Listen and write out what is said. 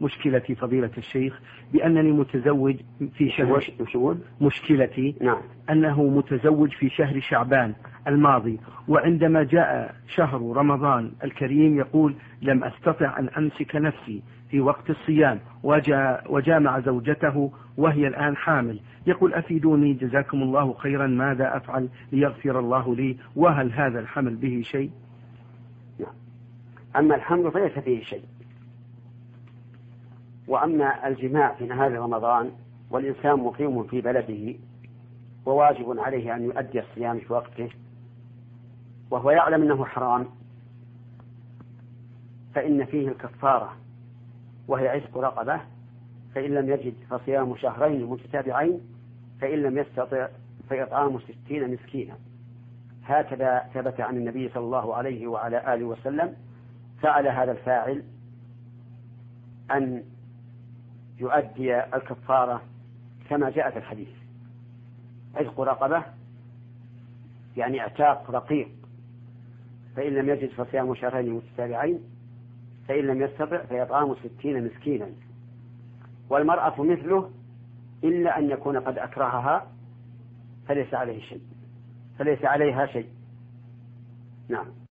مشكلتي فضيلة الشيخ بأنني متزوج في شهر مشكلتي نعم. أنه متزوج في شهر شعبان الماضي، وعندما جاء شهر رمضان الكريم يقول لم أستطع أن أمسك نفسي في وقت الصيام، وجامع زوجته وهي الآن حامل. يقول أفيدوني جزاكم الله خيرا، ماذا أفعل ليغفر الله لي، وهل هذا الحمل به شيء؟ نعم. أما الحمل فليس فيه شيء، وأما الجماع في نهار رمضان والإنسان مقيم في بلده وواجب عليه أن يؤدي الصيام في وقته وهو يعلم أنه حرام، فإن فيه الكفارة وهي عتق رقبة، فإن لم يجد فصيام شهرين متتابعين، فإن لم يستطع فإطعام 60 مسكينا. هكذا ثبت عن النبي صلى الله عليه وعلى آله وسلم. فعل هذا الفاعل أن يؤدي الكفارة كما جاء في الحديث، عتق رقبة يعني اعتاق رقيق، فإن لم يجد فصيام شهرين متتابعين، فإن لم يستطع فيطعام 60 مسكينا. والمرأة مثله إلا أن يكون قد أكرهها فليس عليها شيء. نعم.